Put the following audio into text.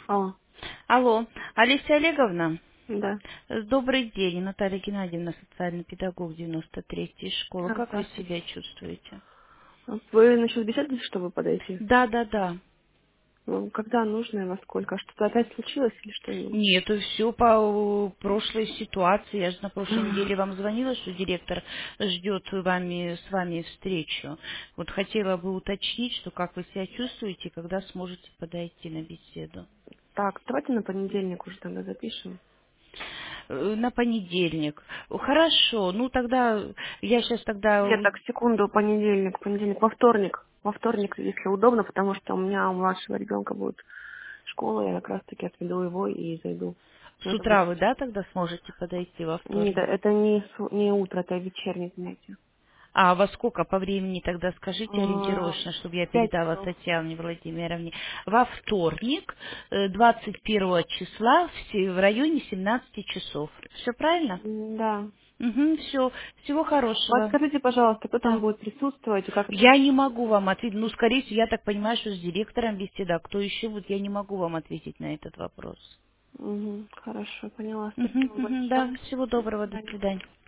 Алло, Алло, Алексей Олеговна, да. добрый день. Наталья Геннадьевна, социальный педагог 93-й школы. Как вы Здравствуйте. себя чувствуете? Вы насчет беседы, чтобы подойти? Да, да, да. Ну, когда нужно и во сколько? Что-то опять случилось или что-нибудь? Нет, все по прошлой ситуации. Я же на прошлой неделе вам звонила, что директор ждет с вами встречу. Вот хотела бы уточнить, что как вы себя чувствуете, когда сможете подойти на беседу. Так, давайте на понедельник уже тогда запишем. На понедельник. Хорошо, ну тогда я сейчас тогда. Нет, так, секунду, понедельник, во вторник. Во вторник, если удобно, потому что у меня у младшего ребенка будет школа, я как раз таки отведу его и зайду. Но С это будет утра вы, вечер. да, тогда сможете подойти во Нет, вторник? это не утро, это вечернее занятие. А во сколько по времени тогда скажите В ориентировочно, чтобы я 5 передала часов. Татьяне Владимировне. Во вторник, 21 числа, в районе 17 часов. Все правильно? Да. Угу, все. Всего Вот хорошего. скажите, пожалуйста, кто там Да. будет присутствовать и как это Я не будет? могу вам ответить. Ну, скорее всего, я так понимаю, что с директором беседа. Кто еще будет, я не могу вам ответить на этот вопрос. Хорошо, поняла. Угу, Спасибо угу, да, большое. всего До доброго, до свидания. свидания.